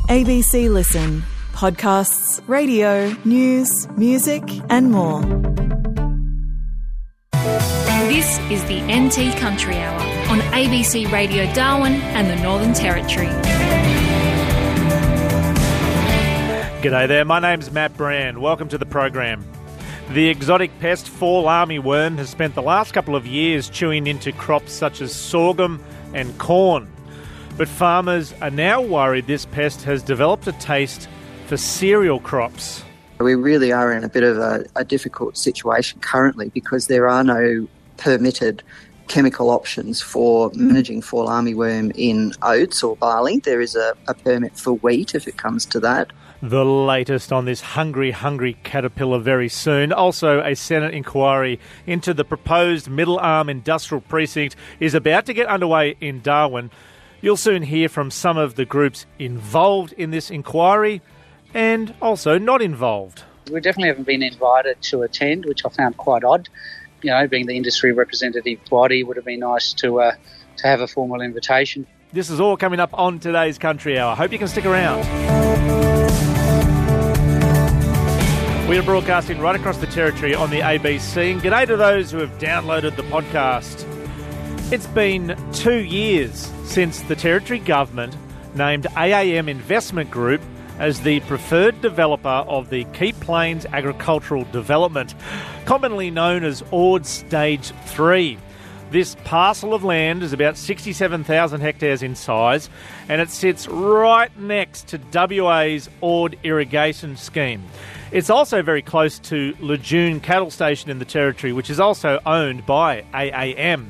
ABC Listen. Podcasts, radio, news, music and more. This is the NT Country Hour on ABC Radio Darwin and the Northern Territory. G'day there, my name's Matt Brand. Welcome to the program. The exotic pest fall armyworm has spent the last couple of years chewing into crops such as sorghum and corn. But farmers are now worried this pest has developed a taste for cereal crops. We really are in a bit of a difficult situation currently because there are no permitted chemical options for managing fall armyworm in oats or barley. There is a permit for wheat if it comes to that. The latest on this hungry caterpillar very soon. Also, a Senate inquiry into the proposed Middle Arm Industrial Precinct is about to get underway in Darwin. You'll soon hear from some of the groups involved in this inquiry and also not involved. We definitely haven't been invited to attend, which I found quite odd. You know, being the industry representative body, would have been nice to have a formal invitation. This is all coming up on today's Country Hour. Hope you can stick around. We are broadcasting right across the territory on the ABC. And g'day to those who have downloaded the podcast. It's been 2 years since the Territory Government named AAM Investment Group as the preferred developer of the Keep Plains Agricultural Development, commonly known as Ord Stage 3. This parcel of land is about 67,000 hectares in size, and it sits right next to WA's Ord Irrigation Scheme. It's also very close to Lejeune Cattle Station in the Territory, which is also owned by AAM.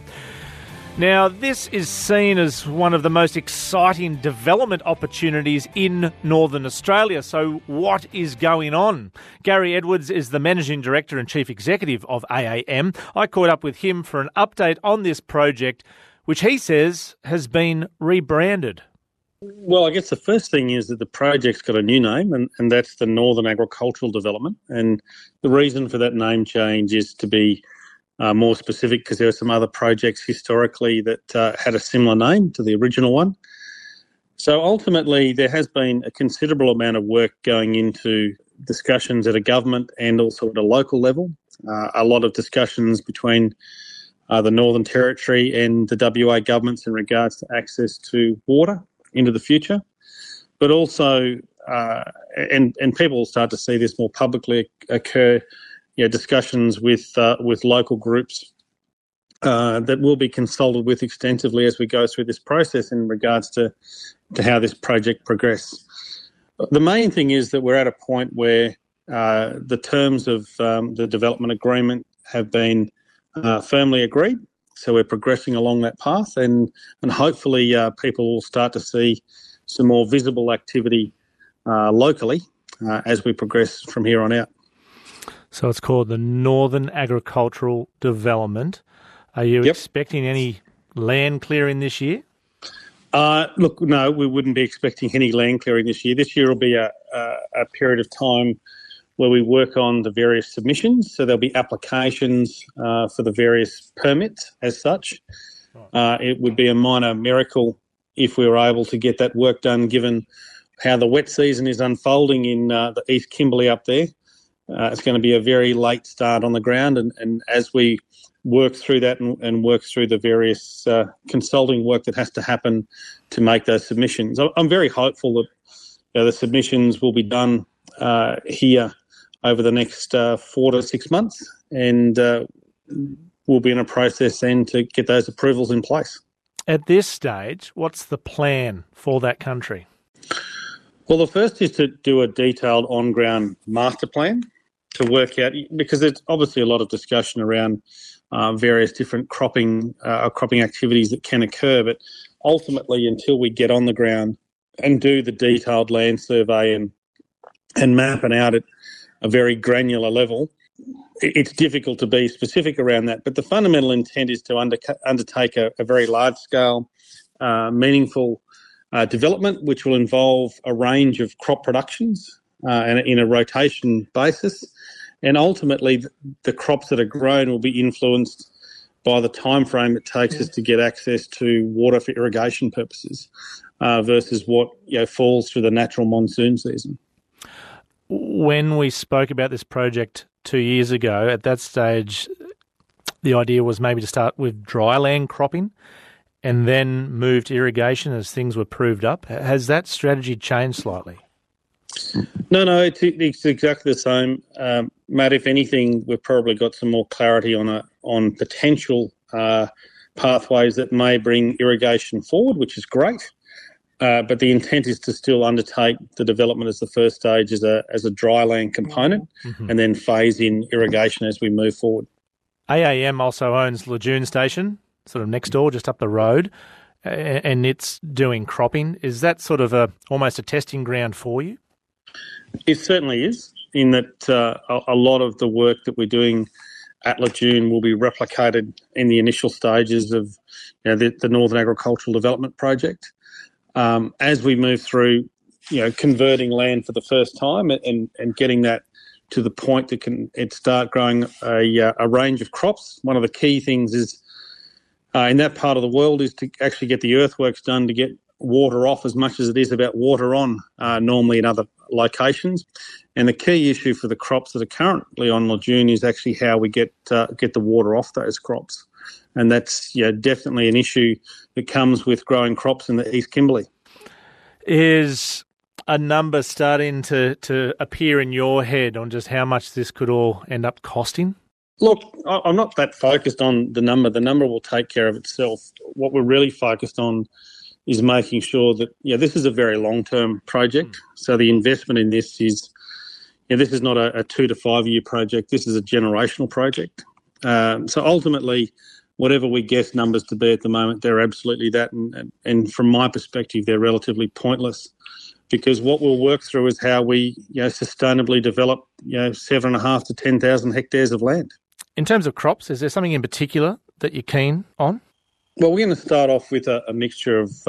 Now, this is seen as one of the most exciting development opportunities in Northern Australia. So what is going on? Gary Edwards is the Managing Director and Chief Executive of AAM. I caught up with him for an update on this project, which he says has been rebranded. Well, I guess the first thing is that the project's got a new name, and that's the Northern Agricultural Development. And the reason for that name change is to be more specific because there are some other projects historically that had a similar name to the original one. So ultimately, there has been a considerable amount of work going into discussions at a government and also at a local level. A lot of discussions between the Northern Territory and the WA governments in regards to access to water into the future, but also, and people will start to see this more publicly occur, discussions with local groups that will be consulted with extensively as we go through this process in regards to how this project progresses. The main thing is that we're at a point where the terms of the development agreement have been firmly agreed. So we're progressing along that path, and hopefully people will start to see some more visible activity locally as we progress from here on out. So it's called the Northern Agricultural Development. Are you expecting any land clearing this year? Look, no, we wouldn't be expecting any land clearing this year. This year will be a period of time where we work on the various submissions. So there'll be applications for the various permits as such. It would be a minor miracle if we were able to get that work done, given how the wet season is unfolding in the East Kimberley up there. It's going to be a very late start on the ground, and as we work through that and work through the various consulting work that has to happen to make those submissions, I'm very hopeful that the submissions will be done here over the next 4 to 6 months, and we'll be in a process then to get those approvals in place. At this stage, what's the plan for that country? Well, the first is to do a detailed on-ground master plan to work out, because there's obviously a lot of discussion around various different cropping activities that can occur, but ultimately until we get on the ground and do the detailed land survey and map it out at a very granular level, it's difficult to be specific around that. But the fundamental intent is to undertake a very large-scale, meaningful development, which will involve a range of crop productions and in a rotation basis. And ultimately, the crops that are grown will be influenced by the time frame it takes us to get access to water for irrigation purposes. versus what falls through the natural monsoon season. When we spoke about this project 2 years ago, at that stage, the idea was maybe to start with dry land cropping and then move to irrigation as things were proved up. Has that strategy changed slightly? No, it's exactly the same. Matt, if anything, we've probably got some more clarity on potential pathways that may bring irrigation forward, which is great. But the intent is to still undertake the development as the first stage as a dry land component, and then phase in irrigation as we move forward. AAM also owns Lejeune Station, sort of next door, just up the road, and it's doing cropping. Is that sort of almost a testing ground for you? It certainly is, in that a lot of the work that we're doing at Lejeune will be replicated in the initial stages of the Northern Agricultural Development Project. As we move through, converting land for the first time and getting that to the point that it start growing a range of crops. One of the key things is in that part of the world is to actually get the earthworks done to get water off as much as it is about water on normally in other locations. And the key issue for the crops that are currently on Lejeune is actually how we get the water off those crops. And that's definitely an issue that comes with growing crops in the East Kimberley. Is a number starting to appear in your head on just how much this could all end up costing? Look, I'm not that focused on the number. The number will take care of itself. What we're really focused on is making sure that this is a very long-term project. So the investment in this is this is not a 2 to 5 year project. This is a generational project. So ultimately, whatever we guess numbers to be at the moment, they're absolutely that. And from my perspective, they're relatively pointless, because what we'll work through is how we sustainably develop 7,500 to 10,000 hectares of land. In terms of crops, is there something in particular that you're keen on? Well, we're going to start off with a mixture of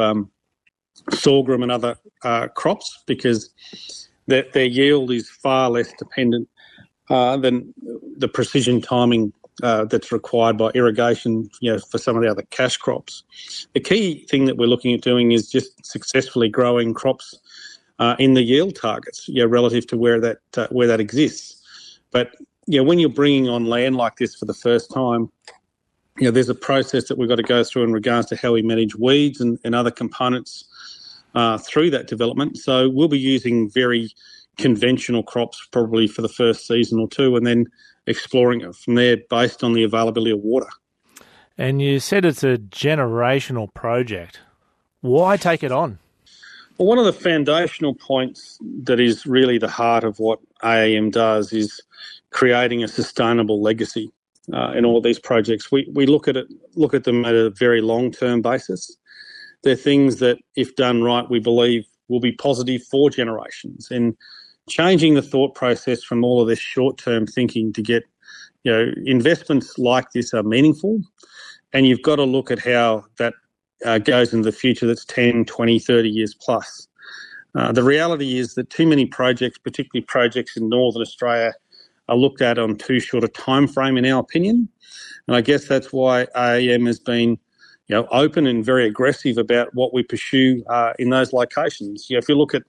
sorghum and other crops, because their yield is far less dependent than the precision timing that's required by irrigation, for some of the other cash crops. The key thing that we're looking at doing is just successfully growing crops in the yield targets, relative to where that exists. But when you're bringing on land like this for the first time, there's a process that we've got to go through in regards to how we manage weeds and other components through that development. So we'll be using very conventional crops probably for the first season or two, and then exploring it from there based on the availability of water. And you said it's a generational project. Why take it on? Well, one of the foundational points that is really the heart of what AAM does is creating a sustainable legacy in all of these projects. We look at them at a very long-term basis. They're things that, if done right, we believe will be positive for generations. And changing the thought process from all of this short-term thinking to get, investments like this are meaningful, and you've got to look at how that goes into the future that's 10, 20, 30 years plus. The reality is that too many projects, particularly projects in Northern Australia, are looked at on too short a time frame, in our opinion. And I guess that's why AAM has been open and very aggressive about what we pursue in those locations. If you look at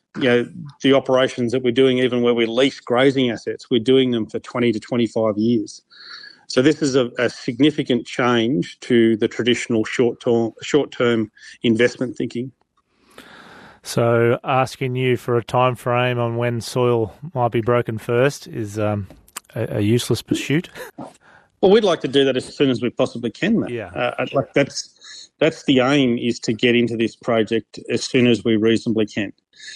the operations that we're doing, even where we lease grazing assets, we're doing them for 20 to 25 years. So this is a significant change to the traditional short-term investment thinking. So asking you for a time frame on when soil might be broken first is a useless pursuit? Well, we'd like to do that as soon as we possibly can, Matt. Yeah. That's the aim, is to get into this project as soon as we reasonably can.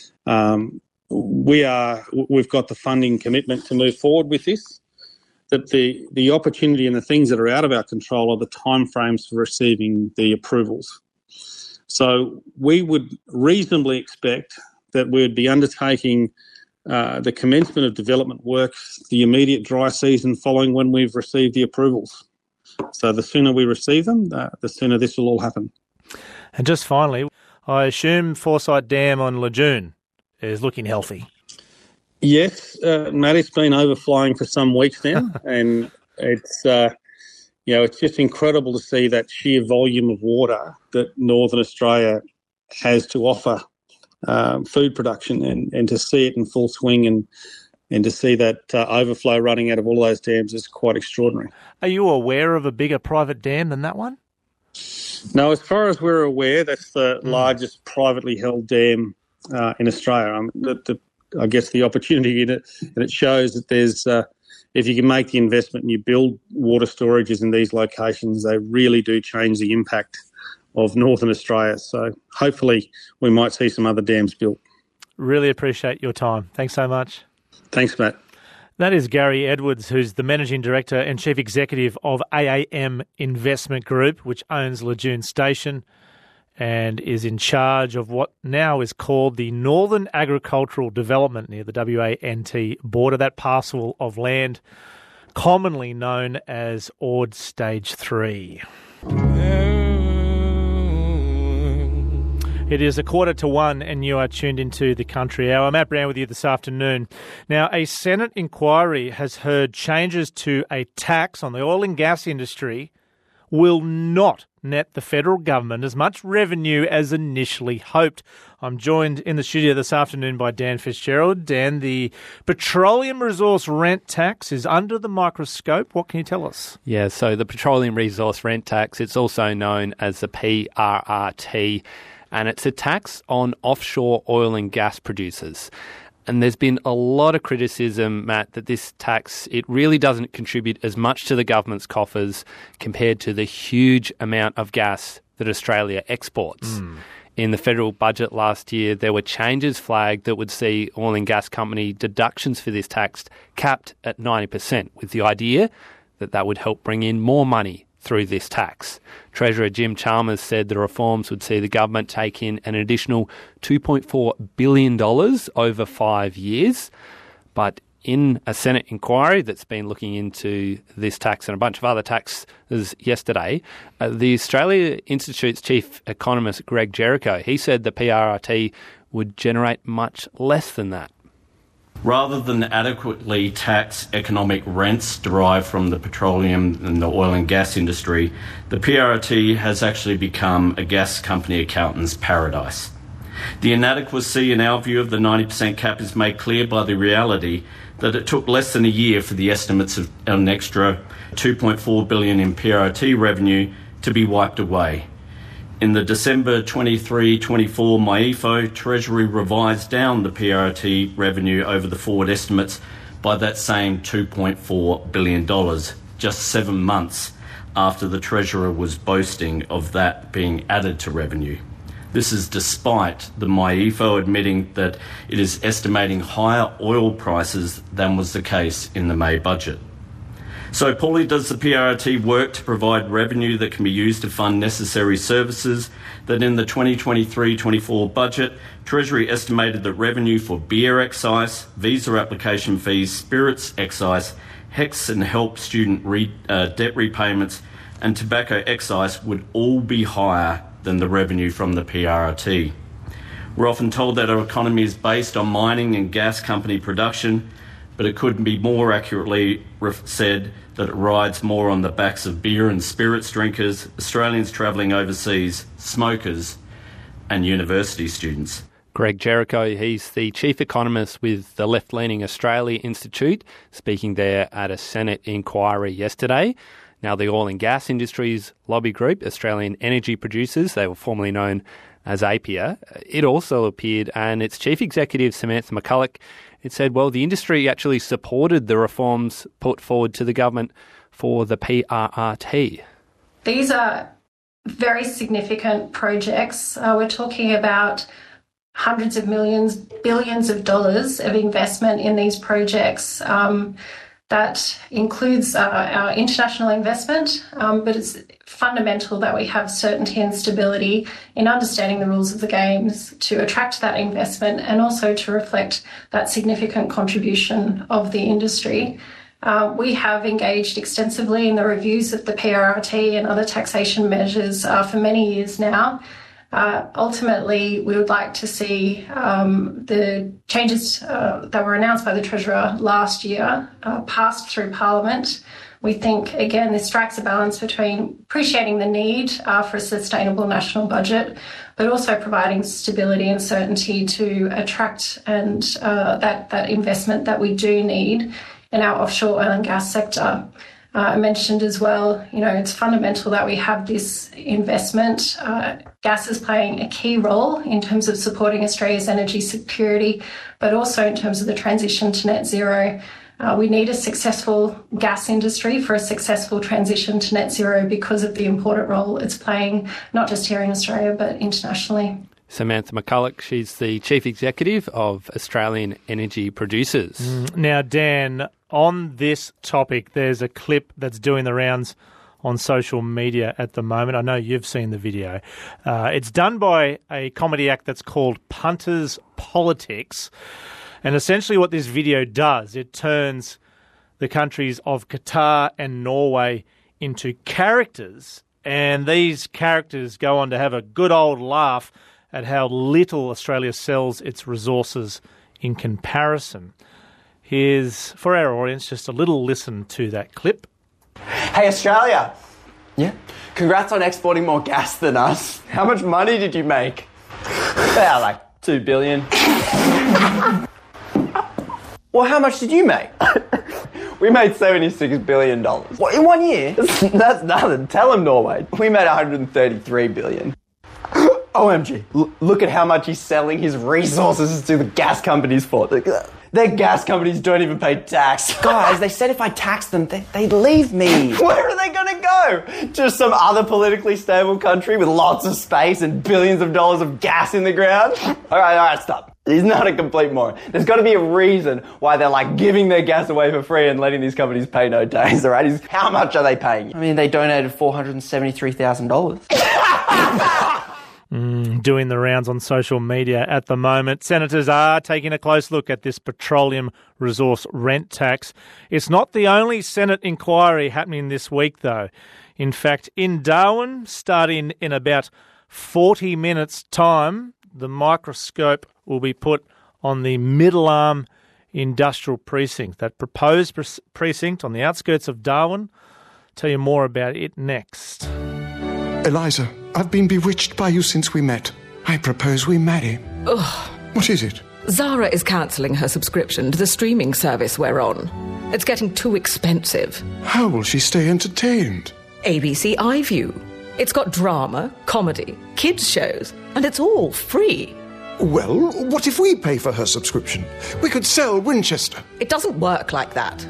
We've got the funding commitment to move forward with this. That the opportunity and the things that are out of our control are the timeframes for receiving the approvals. So we would reasonably expect that we'd be undertaking the commencement of development works the immediate dry season following when we've received the approvals. So the sooner we receive them, the sooner this will all happen. And just finally, I assume Foresight Dam on Lejeune is looking healthy. Yes, Matt, it's been overflowing for some weeks now, and it's it's just incredible to see that sheer volume of water that Northern Australia has to offer food production, and to see it in full swing and to see that overflow running out of all those dams is quite extraordinary. Are you aware of a bigger private dam than that one? No, as far as we're aware, that's the largest privately held dam in Australia. I guess the opportunity in it, and it shows that there's, if you can make the investment and you build water storages in these locations, they really do change the impact of Northern Australia. So hopefully we might see some other dams built. Really appreciate your time. Thanks so much. Thanks, Matt. That is Gary Edwards, who's the Managing Director and Chief Executive of AAM Investment Group, which owns Lejeune Station and is in charge of what now is called the Northern Agricultural Development near the WA-NT border, that parcel of land commonly known as Ord Stage 3. It is 1:15 and you are tuned into the Country Hour. Matt Brown with you this afternoon. Now, a Senate inquiry has heard changes to a tax on the oil and gas industry will not net the federal government as much revenue as initially hoped. I'm joined in the studio this afternoon by Dan Fitzgerald. Dan, the petroleum resource rent tax is under the microscope. What can you tell us? Yeah, so the petroleum resource rent tax, it's also known as the PRRT, and it's a tax on offshore oil and gas producers. And there's been a lot of criticism, Matt, that this tax, it really doesn't contribute as much to the government's coffers compared to the huge amount of gas that Australia exports. In the federal budget last year, there were changes flagged that would see oil and gas company deductions for this tax capped at 90%, with the idea that that would help bring in more money through this tax. Treasurer Jim Chalmers said the reforms would see the government take in an additional $2.4 billion over 5 years. But in a Senate inquiry that's been looking into this tax and a bunch of other taxes yesterday, the Australia Institute's chief economist, Greg Jericho, he said the PRRT would generate much less than that. Rather than adequately tax economic rents derived from the petroleum and the oil and gas industry, the PRRT has actually become a gas company accountant's paradise. The inadequacy, in our view, of the 90% cap is made clear by the reality that it took less than a year for the estimates of an extra $2.4 billion in PRRT revenue to be wiped away. In the December 23-24 MyEFO, Treasury revised down the PRRT revenue over the forward estimates by that same $2.4 billion, just 7 months after the Treasurer was boasting of that being added to revenue. This is despite the MyEFO admitting that it is estimating higher oil prices than was the case in the May budget. So poorly does the PRRT work to provide revenue that can be used to fund necessary services that in the 2023-24 budget, Treasury estimated that revenue for beer excise, visa application fees, spirits excise, HECS and HELP student debt repayments and tobacco excise would all be higher than the revenue from the PRRT. We're often told that our economy is based on mining and gas company production, but it could be more accurately said that it rides more on the backs of beer and spirits drinkers, Australians travelling overseas, smokers and university students. Greg Jericho, he's the chief economist with the left-leaning Australia Institute, speaking there at a Senate inquiry yesterday. Now, the oil and gas industry's lobby group, Australian Energy Producers, they were formerly known as APIA, it also appeared, and its chief executive, Samantha McCulloch, it said, well, the industry actually supported the reforms put forward to the government for the PRRT. These are very significant projects. We're talking about hundreds of millions, billions of dollars of investment in these projects. That includes our international investment, but it's fundamental that we have certainty and stability in understanding the rules of the games to attract that investment and also to reflect that significant contribution of the industry. We have engaged extensively in the reviews of the PRRT and other taxation measures for many years now. Ultimately, we would like to see the changes that were announced by the Treasurer last year passed through Parliament. We think, again, this strikes a balance between appreciating the need for a sustainable national budget, but also providing stability and certainty to attract and that investment that we do need in our offshore oil and gas sector. I mentioned as well, it's fundamental that we have this investment. Gas is playing a key role in terms of supporting Australia's energy security, but also in terms of the transition to net zero. We need a successful gas industry for a successful transition to net zero because of the important role it's playing, not just here in Australia, but internationally. Samantha McCulloch, she's the Chief Executive of Australian Energy Producers. Now, Dan, on this topic, there's a clip that's doing the rounds on social media at the moment. I know you've seen the video. It's done by a comedy act that's called Punters Politics. And essentially what this video does, it turns the countries of Qatar and Norway into characters. And these characters go on to have a good old laugh at how little Australia sells its resources in comparison. Here's, for our audience, just a little listen to that clip. Hey, Australia. Yeah? Congrats on exporting more gas than us. How much money did you make? Yeah, like 2 billion. Well, how much did you make? We made $76 billion. What, in 1 year? That's nothing. Tell them, Norway. We made $133 billion. OMG, look at how much he's selling his resources to the gas companies for. Their gas companies don't even pay tax. Guys, they said if I tax them, they'd leave me. Where are they going to go? Just some other politically stable country with lots of space and billions of dollars of gas in the ground? All right, stop. He's not a complete moron. There's got to be a reason why they're like giving their gas away for free and letting these companies pay no tax, all right? How much are they paying? I mean, they donated $473,000. Doing the rounds on social media at the moment. Senators are taking a close look at this petroleum resource rent tax. It's not the only Senate inquiry happening this week, though. In fact, in Darwin, starting in about 40 minutes' time, the microscope will be put on the Middle Arm Industrial Precinct, that proposed precinct on the outskirts of Darwin. Tell you more about it next. Eliza, I've been bewitched by you since we met. I propose we marry. Ugh. What is it? Zara is cancelling her subscription to the streaming service we're on. It's getting too expensive. How will she stay entertained? ABC iView. It's got drama, comedy, kids shows, and it's all free. Well, what if we pay for her subscription? We could sell Winchester. It doesn't work like that.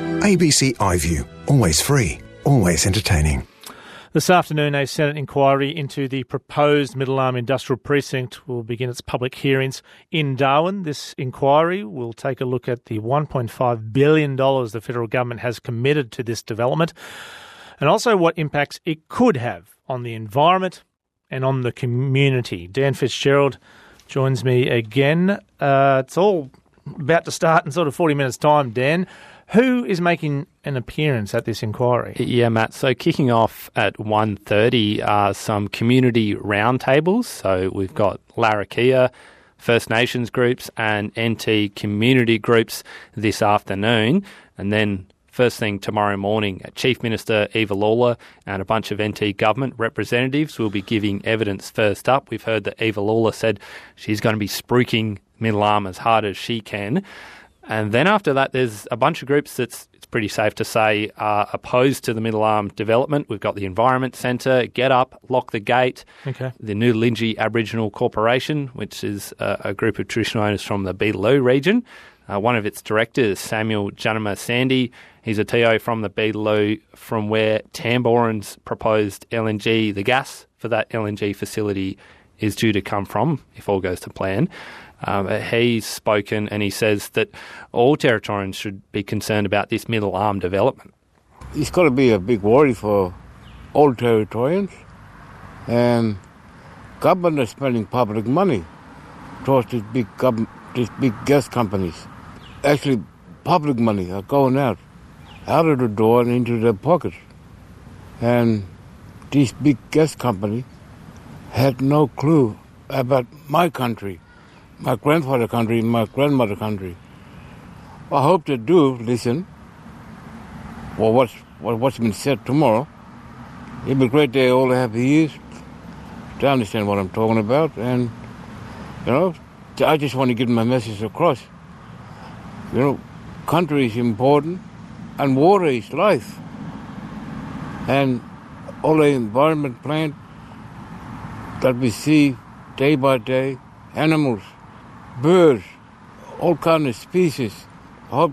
ABC iView. Always free. Always entertaining. This afternoon, a Senate inquiry into the proposed Middle Arm Industrial Precinct will begin its public hearings in Darwin. This inquiry will take a look at the $1.5 billion the federal government has committed to this development, and also what impacts it could have on the environment and on the community. Dan Fitzgerald joins me again. It's all about to start in sort of 40 minutes' time, Dan. Who is making an appearance at this inquiry? Yeah, Matt. So kicking off at 1:30 are some community roundtables. So we've got Larrakia, First Nations groups and NT community groups this afternoon. And then first thing tomorrow morning, Chief Minister Eva Lawler and a bunch of NT government representatives will be giving evidence first up. We've heard that Eva Lawler said she's going to be spruiking Middle Arm as hard as she can. And then after that, there's a bunch of groups it's pretty safe to say are opposed to the Middle Arm development. We've got the Environment Centre, Get Up, Lock the Gate, the Nootjallinji Aboriginal Corporation, which is a group of traditional owners from the Beetaloo region. One of its directors, Samuel Janama Sandy, he's a TO from the Beetaloo, from where Tamboran's proposed LNG, the gas for that LNG facility is due to come from, if all goes to plan. He's spoken and he says that all Territorians should be concerned about this Middle Arm development. It's got to be a big worry for all Territorians, and government is spending public money towards these big gas companies. Actually, public money are going out of the door and into their pockets. And these big gas companies had no clue about my country, my grandfather country, and my grandmother country. I hope they do listen for what's been said tomorrow. It'll be great. They all have ears they understand what I'm talking about, and, you know, I just want to get my message across. You know, country is important, and water is life. And all the environment plant that we see day by day, animals, birds, all kinds of species. I hope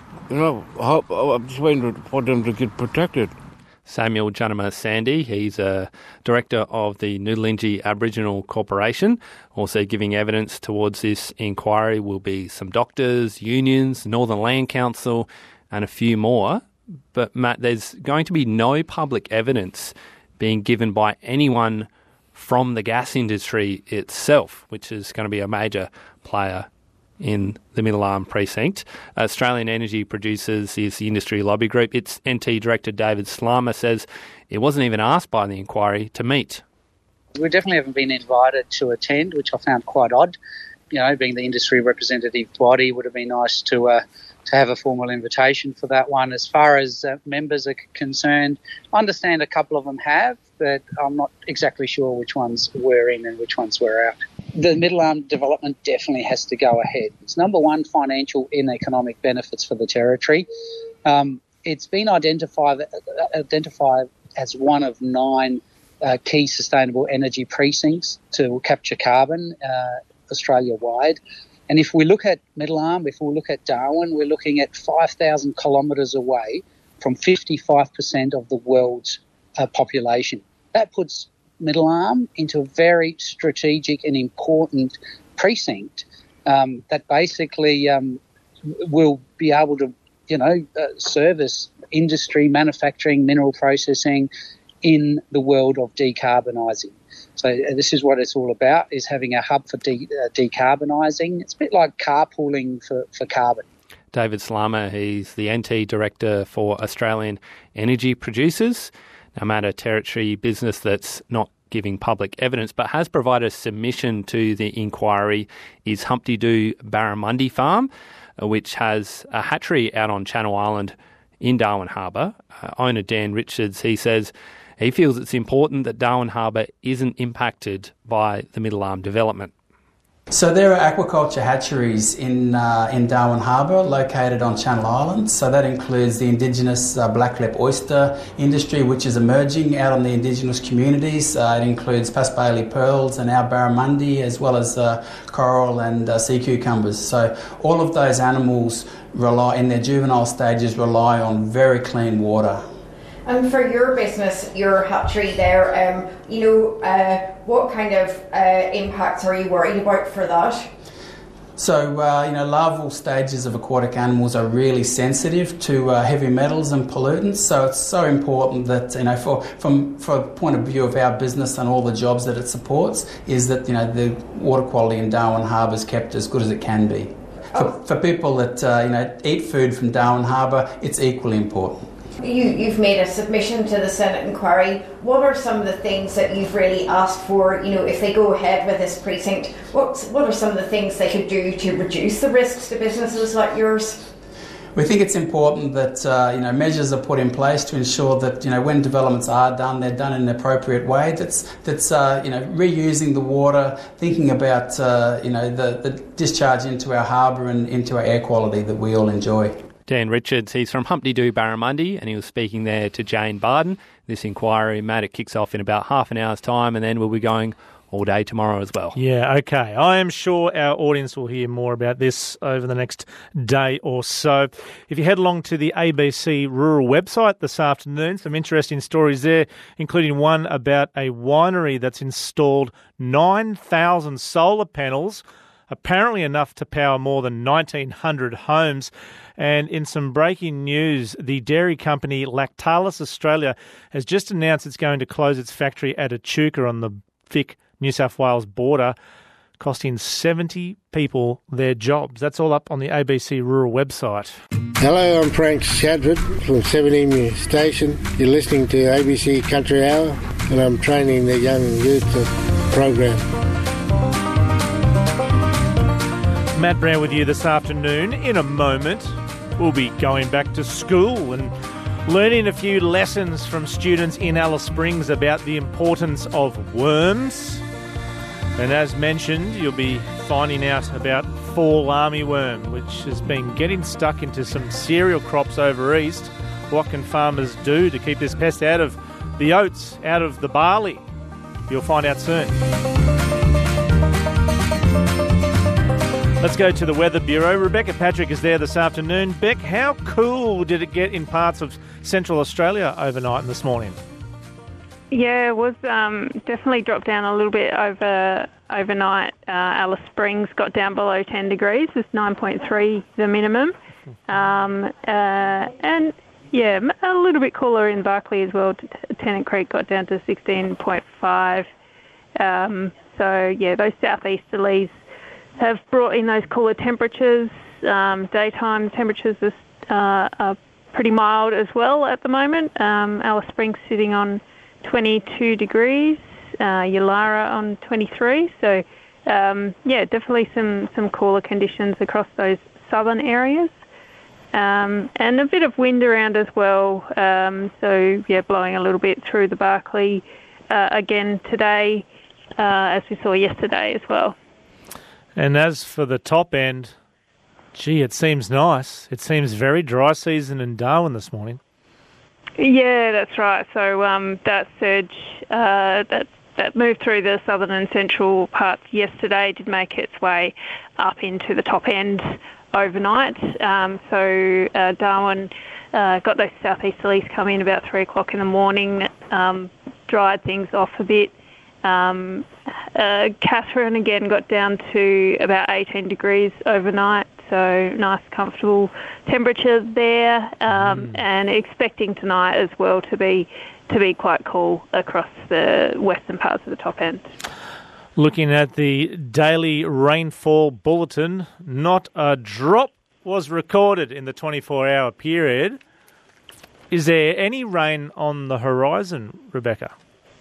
I'm just waiting for them to get protected. Samuel Janama-Sandy, he's a director of the Noodlingji Aboriginal Corporation. Also giving evidence towards this inquiry will be some doctors, unions, Northern Land Council, and a few more. But Matt, there's going to be no public evidence being given by anyone from the gas industry itself, which is going to be a major player in the Middle Arm precinct. Australian Energy Producers is the industry lobby group. Its NT Director David Slama says it wasn't even asked by the inquiry to meet. We definitely haven't been invited to attend, which I found quite odd. You know, being the industry representative body, would have been nice to have a formal invitation for that one. As far as members are concerned, I understand a couple of them have, but I'm not exactly sure which ones were in and which ones were out. The Middle Arm development definitely has to go ahead. It's number one, financial and economic benefits for the territory. It's been identified as one of 9 key sustainable energy precincts to capture carbon Australia-wide. And if we look at Middle Arm, if we look at Darwin, we're looking at 5,000 kilometres away from 55% of the world's population. That puts Middle Arm into a very strategic and important precinct that basically will be able to, service industry, manufacturing, mineral processing in the world of decarbonising. So this is what it's all about, is having a hub for decarbonising. It's a bit like carpooling for carbon. David Slama, he's the NT Director for Australian Energy Producers. Now, Matt, a territory business that's not giving public evidence but has provided a submission to the inquiry is Humpty Doo Barramundi Farm, which has a hatchery out on Channel Island in Darwin Harbour. Owner Dan Richards, he says he feels it's important that Darwin Harbour isn't impacted by the Middle Arm development. So there are aquaculture hatcheries in Darwin Harbour located on Channel Island. So that includes the indigenous blackclap oyster industry, which is emerging out on the indigenous communities. It includes Pass Bailey pearls and our barramundi, as well as coral and sea cucumbers. So all of those animals in their juvenile stages rely on very clean water. And for your business, your hatchery there, what kind of impacts are you worried about for that? So, larval stages of aquatic animals are really sensitive to heavy metals and pollutants. So it's so important that, from the point of view of our business and all the jobs that it supports, is that, the water quality in Darwin Harbour is kept as good as it can be. For people that, eat food from Darwin Harbour, it's equally important. You've made a submission to the Senate inquiry. What are some of the things that you've really asked for, if they go ahead with this precinct? What are some of the things they could do to reduce the risks to businesses like yours? We think it's important that measures are put in place to ensure that when developments are done, they're done in an appropriate way. That's reusing the water, thinking about the discharge into our harbour and into our air quality that we all enjoy. Dan Richards, he's from Humpty Doo Barramundi, and he was speaking there to Jane Barden. This inquiry, Matt, it kicks off in about half an hour's time, and then we'll be going all day tomorrow as well. Yeah, okay. I am sure our audience will hear more about this over the next day or so. If you head along to the ABC Rural website this afternoon, some interesting stories there, including one about a winery that's installed 9,000 solar panels, apparently enough to power more than 1,900 homes. And in some breaking news, the dairy company Lactalis Australia has just announced it's going to close its factory at Echuca on the Vic, New South Wales border, costing 70 people their jobs. That's all up on the ABC Rural website. Hello, I'm Frank Shadford from 17 Station. You're listening to ABC Country Hour, and I'm training the young youth program. Matt Brown with you this afternoon. In a moment, we'll be going back to school, and Learning a few lessons from students in Alice Springs about the importance of worms. And as mentioned, you'll be finding out about fall armyworm, which has been getting stuck into some cereal crops over east. What can farmers do to keep this pest out of the oats, out of the barley? You'll find out soon. Let's go to the Weather Bureau. Rebecca Patrick is there this afternoon. Beck, how cool did it get in parts of Central Australia overnight and this morning? Yeah, it was definitely dropped down a little bit overnight. Alice Springs got down below 10 degrees. It's 9.3 the minimum. And, yeah, a little bit cooler in Barkly as well. Tennant Creek got down to 16.5. So, yeah, those southeasterlies have brought in those cooler temperatures. Daytime temperatures are pretty mild as well at the moment. Alice Springs sitting on 22 degrees, Yulara on 23. So, yeah, definitely some cooler conditions across those southern areas. And a bit of wind around as well. So, yeah, blowing a little bit through the Barkly again today, as we saw yesterday as well. And as for the top end, gee, it seems nice. It seems very dry season in Darwin this morning. Yeah, that's right. So that surge that moved through the southern and central parts yesterday did make its way up into the top end overnight. So Darwin got those southeasterlies come in about 3 o'clock in the morning, dried things off a bit. Katherine again got down to about 18 degrees overnight, so nice comfortable temperatures there, and expecting tonight as well to be quite cool across the western parts of the top end. Looking at the daily rainfall bulletin, not a drop was recorded in the 24-hour period. Is there any rain on the horizon, Rebecca?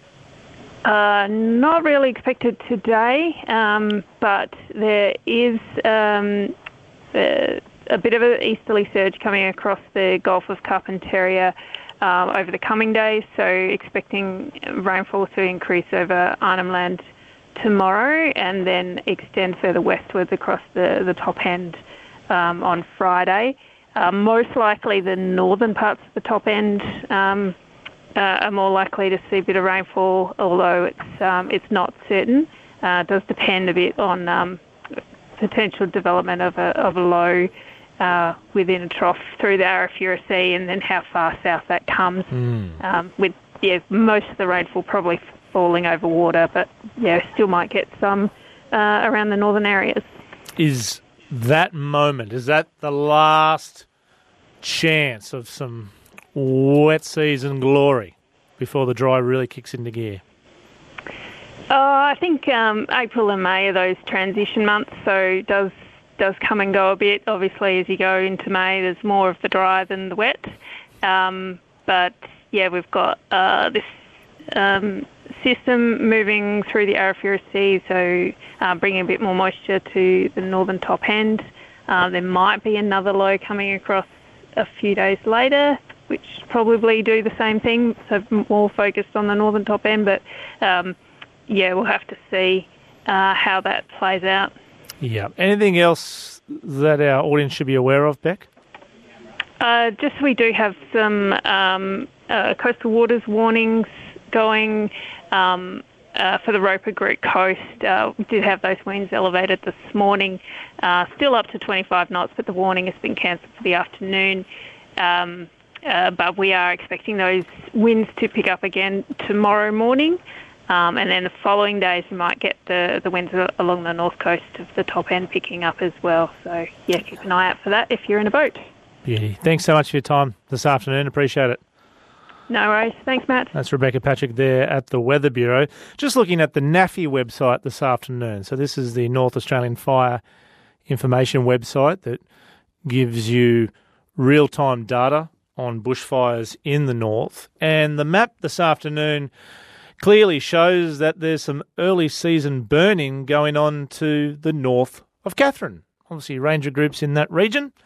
Not really expected today, but there is a bit of an easterly surge coming across the Gulf of Carpentaria over the coming days, so expecting rainfall to increase over Arnhem Land tomorrow and then extend further westwards across the top end on Friday. Most likely the northern parts of the top end are more likely to see a bit of rainfall, although it's not certain. It does depend a bit on potential development of a low within a trough through the Arafura Sea, and then how far south that comes. With most of the rainfall probably falling over water, but still might get some around the northern areas. Is that the last chance of some wet season glory before the dry really kicks into gear? I think April and May are those transition months, so it does come and go a bit. Obviously, as you go into May, there's more of the dry than the wet. But yeah, we've got this system moving through the Arafura Sea, so bringing a bit more moisture to the northern top end. There might be another low coming across a few days later, which probably do the same thing, so more focused on the northern top end. But we'll have to see how that plays out. Yeah. Anything else that our audience should be aware of, Beck? Just we do have some coastal waters warnings going for the Roper Group coast. We did have those winds elevated this morning, still up to 25 knots, but the warning has been cancelled for the afternoon. But we are expecting those winds to pick up again tomorrow morning. And then the following days we might get the winds along the north coast of the top end picking up as well. So, keep an eye out for that if you're in a boat. Beauty. Thanks so much for your time this afternoon. Appreciate it. No worries. Thanks, Matt. That's Rebecca Patrick there at the Weather Bureau. Just looking at the NAFI website this afternoon. So this is the North Australian Fire Information website that gives you real-time data on bushfires in the north. And the map this afternoon clearly shows that there's some early season burning going on to the north of Katherine. Obviously, ranger groups in that region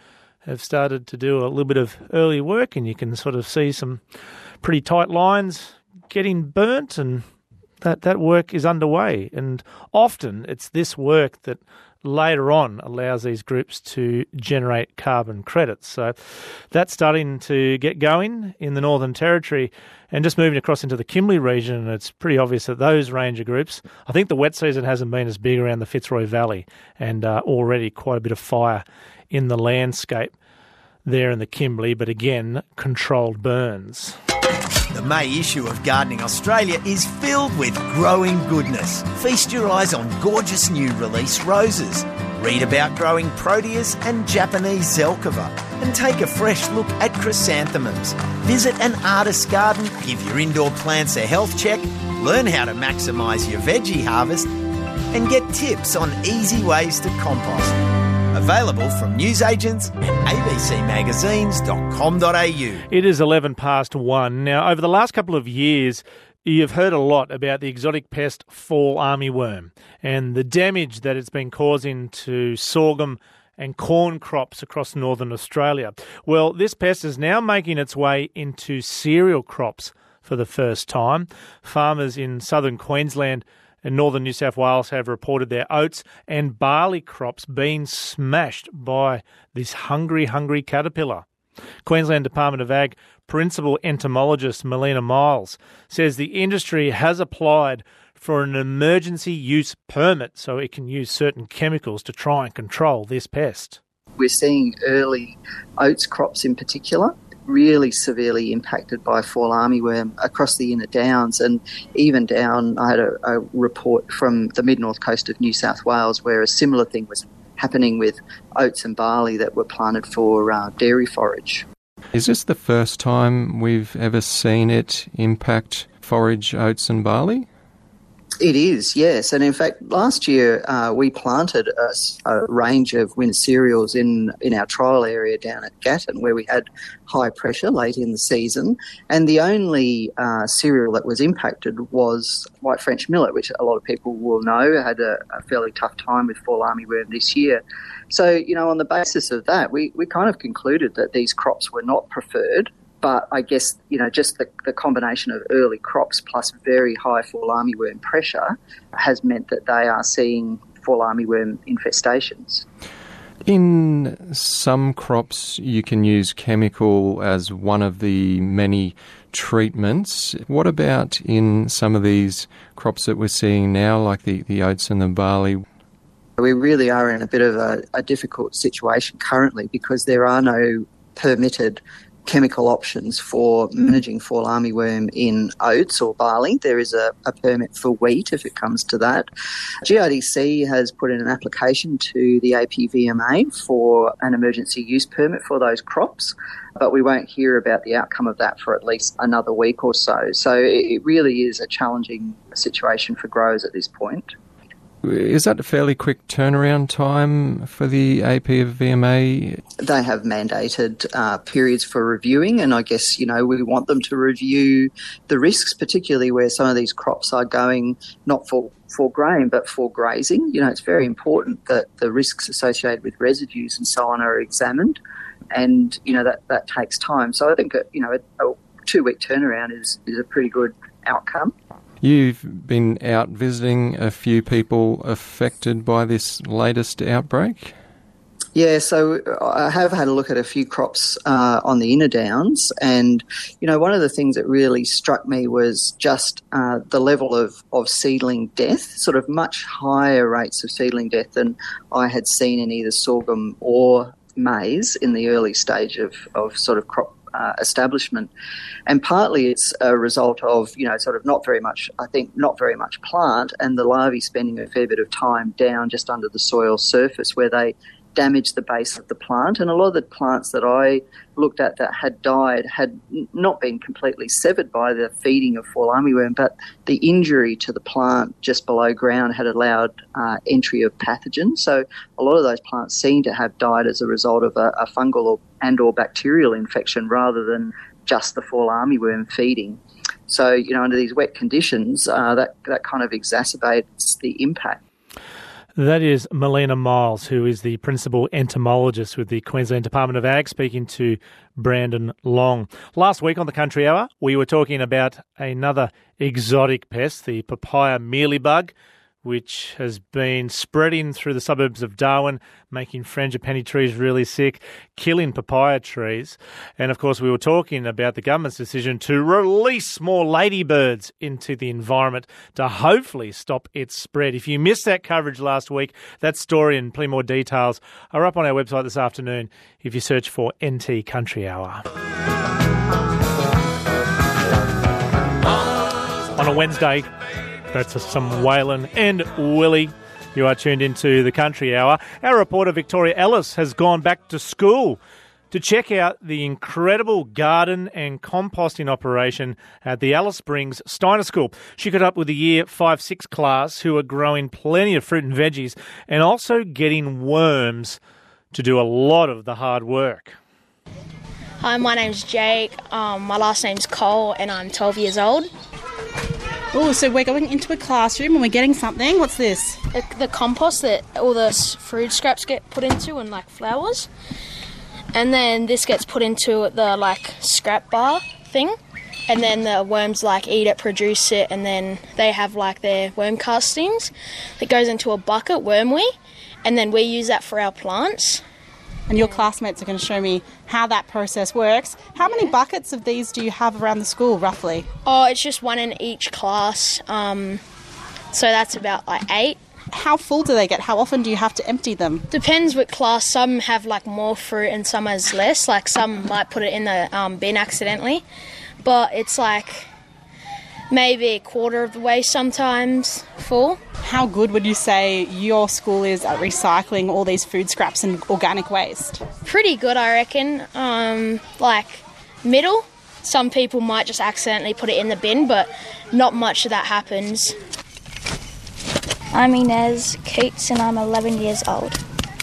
have started to do a little bit of early work, and you can sort of see some pretty tight lines getting burnt, and that work is underway. And often it's this work that later on allows these groups to generate carbon credits. So that's starting to get going in the Northern Territory. And just moving across into the Kimberley region, it's pretty obvious that those ranger groups, I think the wet season hasn't been as big around the Fitzroy Valley, and already quite a bit of fire in the landscape there in the Kimberley, but again, controlled burns. The May issue of Gardening Australia is filled with growing goodness. Feast your eyes on gorgeous new release roses. Read about growing proteas and Japanese zelkova, and take a fresh look at chrysanthemums. Visit an artist's garden, give your indoor plants a health check, learn how to maximise your veggie harvest, and get tips on easy ways to compost. Available from newsagents and abcmagazines.com.au. It is 1:11. Now, over the last couple of years, you've heard a lot about the exotic pest fall armyworm and the damage that it's been causing to sorghum and corn crops across northern Australia. Well, this pest is now making its way into cereal crops for the first time. Farmers in southern Queensland and northern New South Wales have reported their oats and barley crops being smashed by this hungry caterpillar. Queensland Department of Ag Principal Entomologist Melina Miles says the industry has applied for an emergency use permit so it can use certain chemicals to try and control this pest. We're seeing early oats crops in particular really severely impacted by fall armyworm across the inner downs, and even down, I had a report from the mid-north coast of New South Wales where a similar thing was happening with oats and barley that were planted for dairy forage. Is this the first time we've ever seen it impact forage oats and barley? It is, yes. And in fact, last year we planted a range of winter cereals in our trial area down at Gatton, where we had high pressure late in the season. And the only cereal that was impacted was white French millet, which a lot of people will know had a fairly tough time with fall armyworm this year. So, on the basis of that, we kind of concluded that these crops were not preferred. But I guess, just the combination of early crops plus very high fall armyworm pressure has meant that they are seeing fall armyworm infestations. In some crops, you can use chemical as one of the many treatments. What about in some of these crops that we're seeing now, like the oats and the barley? We really are in a bit of a difficult situation currently because there are no permitted chemical options for managing fall armyworm in oats or barley. There is a permit for wheat if it comes to that. GRDC has put in an application to the APVMA for an emergency use permit for those crops, but we won't hear about the outcome of that for at least another week or so. So it really is a challenging situation for growers at this point. Is that a fairly quick turnaround time for the APVMA? They have mandated periods for reviewing, and I guess, we want them to review the risks, particularly where some of these crops are going not for grain but for grazing. It's very important that the risks associated with residues and so on are examined, and, that takes time. So I think, a 2-week turnaround is a pretty good outcome. You've been out visiting a few people affected by this latest outbreak? Yeah, so I have had a look at a few crops on the inner downs, and, one of the things that really struck me was just the level of seedling death, sort of much higher rates of seedling death than I had seen in either sorghum or maize in the early stage of sort of crop establishment. And partly it's a result of, sort of not very much plant, and the larvae spending a fair bit of time down just under the soil surface where they damage the base of the plant. And a lot of the plants that I looked at that had died had not been completely severed by the feeding of fall armyworm, but the injury to the plant just below ground had allowed entry of pathogens. So a lot of those plants seem to have died as a result of a fungal or bacterial infection rather than just the fall armyworm feeding. So, under these wet conditions, that kind of exacerbates the impact. That is Melina Miles, who is the principal entomologist with the Queensland Department of Ag, speaking to Brandon Long. Last week on the Country Hour, we were talking about another exotic pest, the papaya mealybug, which has been spreading through the suburbs of Darwin, making frangipani trees really sick, killing papaya trees. And, of course, we were talking about the government's decision to release more ladybirds into the environment to hopefully stop its spread. If you missed that coverage last week, that story and plenty more details are up on our website this afternoon if you search for NT Country Hour. On a Wednesday, that's some Waylon and Willie. You are tuned into the Country Hour. Our reporter Victoria Ellis has gone back to school to check out the incredible garden and composting operation at the Alice Springs Steiner School. She got up with the Year 5-6 class who are growing plenty of fruit and veggies and also getting worms to do a lot of the hard work. Hi, my name's Jake. My last name's Cole and I'm 12 years old. Oh, so we're going into a classroom and we're getting something. What's this? The compost that all the food scraps get put into and like flowers. And then this gets put into the like scrap bar thing. And then the worms like eat it, produce it, and then they have like their worm castings that goes into a bucket, wormweed, and then we use that for our plants. And your classmates are going to show me how that process works. How many buckets of these do you have around the school, roughly? Oh, it's just one in each class. So that's about like 8. How full do they get? How often do you have to empty them? Depends what class. Some have like more fruit and some has less. Like some might put it in the bin accidentally. But it's like maybe a quarter of the way sometimes full. How good would you say your school is at recycling all these food scraps and organic waste? Pretty good, I reckon. Like middle. Some people might just accidentally put it in the bin, but not much of that happens. I'm Inez Coates and I'm 11 years old.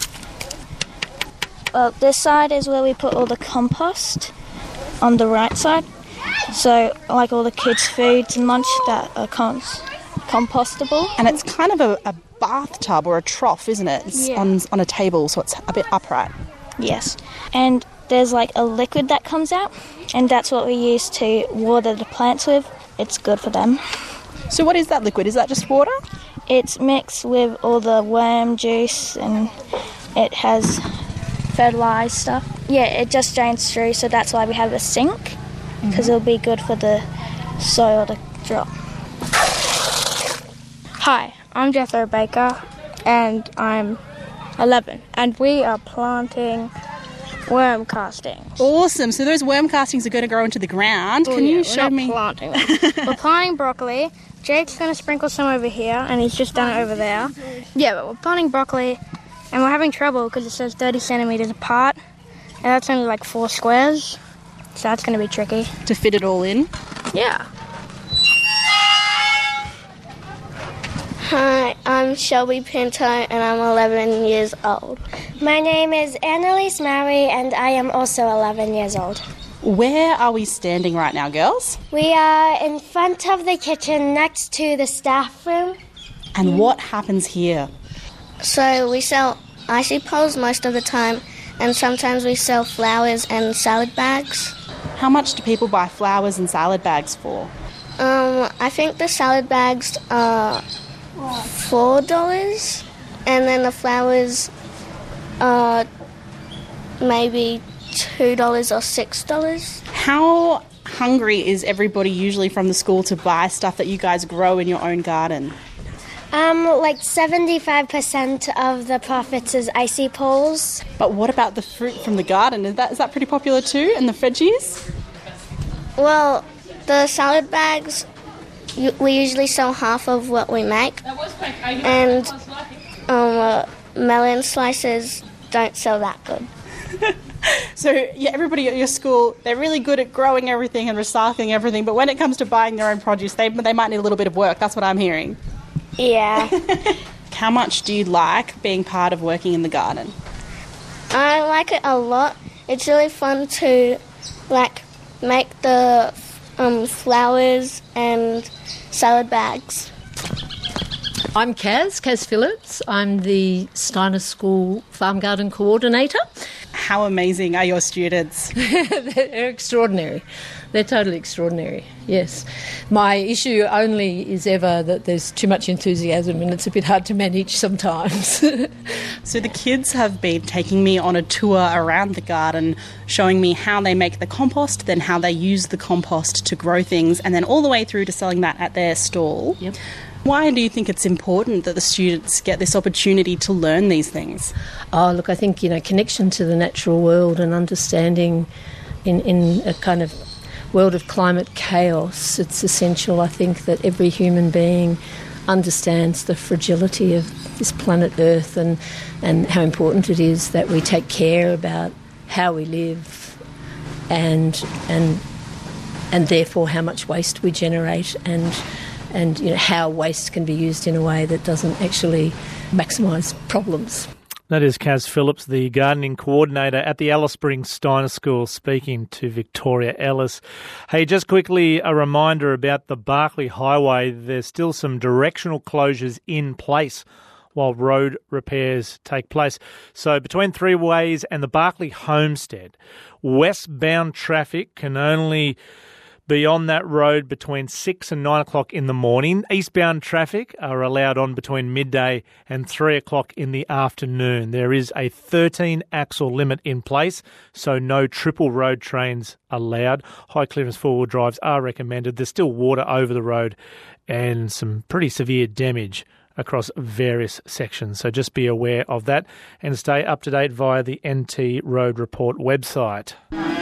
Well, this side is where we put all the compost on the right side. So, like all the kids' foods and lunch that are compostable. And it's kind of a bathtub or a trough, isn't it? It's on a table, so it's a bit upright. Yes. And there's like a liquid that comes out, and that's what we use to water the plants with. It's good for them. So what is that liquid? Is that just water? It's mixed with all the worm juice, and it has fertilised stuff. Yeah, it just drains through, so that's why we have a sink. Because it'll be good for the soil to drop. Hi, I'm Jethro Baker and I'm 11 and we are planting worm castings. Awesome, so those worm castings are going to grow into the ground. Can you show me? Planting them. We're planting broccoli. Jake's going to sprinkle some over here and he's just done it over there. Yeah, but we're planting broccoli and we're having trouble because it says 30 centimetres apart and that's only like 4 squares. So that's going to be tricky. To fit it all in? Yeah. Hi, I'm Shelby Pinto and I'm 11 years old. My name is Annalise Murray and I am also 11 years old. Where are we standing right now, girls? We are in front of the kitchen next to the staff room. And what happens here? So we sell icy poles most of the time and sometimes we sell flowers and salad bags. How much do people buy flowers and salad bags for? I think the salad bags are $4 and then the flowers are maybe $2 or $6. How hungry is everybody usually from the school to buy stuff that you guys grow in your own garden? Like 75% of the profits is icy poles. But what about the fruit from the garden? Is that pretty popular too, and the veggies? Well, the salad bags, we usually sell half of what we make. And melon slices don't sell that good. So, yeah, everybody at your school, they're really good at growing everything and recycling everything, but when it comes to buying their own produce, they might need a little bit of work. That's what I'm hearing. Yeah. How much do you like being part of working in the garden? I like it a lot. It's really fun to make the flowers and salad bags. I'm Kaz Phillips. I'm the Steiner School Farm Garden Coordinator. How amazing are your students? They're extraordinary. They're totally extraordinary, yes. My issue only is ever that there's too much enthusiasm and it's a bit hard to manage sometimes. So the kids have been taking me on a tour around the garden, showing me how they make the compost, then how they use the compost to grow things, and then all the way through to selling that at their stall. Yep. Why do you think it's important that the students get this opportunity to learn these things? Oh, look, I think, connection to the natural world and understanding in a kind of world of climate chaos, it's essential, I think, that every human being understands the fragility of this planet Earth and how important it is that we take care about how we live and therefore how much waste we generate and how waste can be used in a way that doesn't actually maximise problems. That is Kaz Phillips, the gardening coordinator at the Alice Springs Steiner School, speaking to Victoria Ellis. Hey, just quickly a reminder about the Barkly Highway. There's still some directional closures in place while road repairs take place. So between Three Ways and the Barkly Homestead, westbound traffic can only be on that road between 6 and 9 o'clock in the morning. Eastbound traffic are allowed on between midday and 3 o'clock in the afternoon. There is a 13-axle limit in place, so no triple road trains allowed. High clearance four-wheel drives are recommended. There's still water over the road and some pretty severe damage across various sections. So just be aware of that and stay up to date via the NT Road Report website.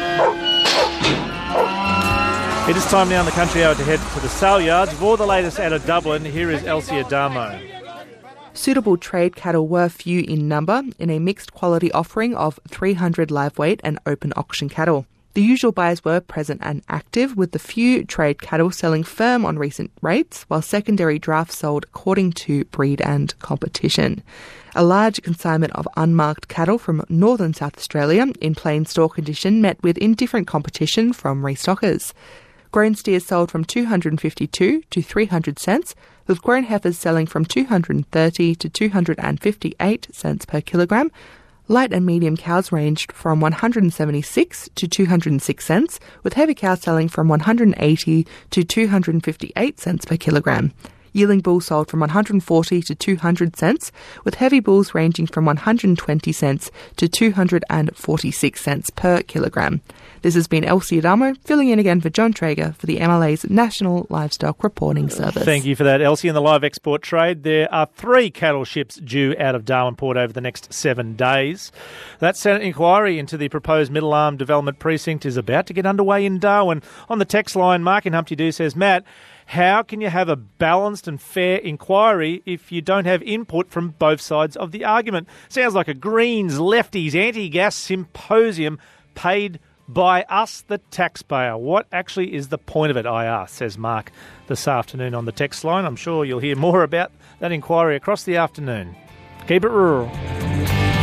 It is time now in the Country Hour to head to the sale yards. For the latest out of Dublin, here is Elsie Adamo. Suitable trade cattle were few in number in a mixed quality offering of 300 live weight and open auction cattle. The usual buyers were present and active, with the few trade cattle selling firm on recent rates, while secondary drafts sold according to breed and competition. A large consignment of unmarked cattle from northern South Australia in plain store condition met with indifferent competition from restockers. Grown steers sold from 252 to 300 cents, with grown heifers selling from 230 to 258 cents per kilogram. Light and medium cows ranged from 176 to 206 cents, with heavy cows selling from 180 to 258 cents per kilogram. Yearling bulls sold from 140 to 200 cents, with heavy bulls ranging from 120 cents to 246 cents per kilogram. This has been Elsie Adamo, filling in again for John Traeger for the MLA's National Livestock Reporting Service. Thank you for that, Elsie. In the live export trade, there are 3 cattle ships due out of Darwin Port over the next 7 days. That Senate inquiry into the proposed Middle Arm Development Precinct is about to get underway in Darwin. On the text line, Mark in Humpty Doo says, Matt, how can you have a balanced and fair inquiry if you don't have input from both sides of the argument? Sounds like a Greens, lefties, anti-gas symposium paid by us, the taxpayer. What actually is the point of it, I ask, says Mark this afternoon on the text line. I'm sure you'll hear more about that inquiry across the afternoon. Keep it rural.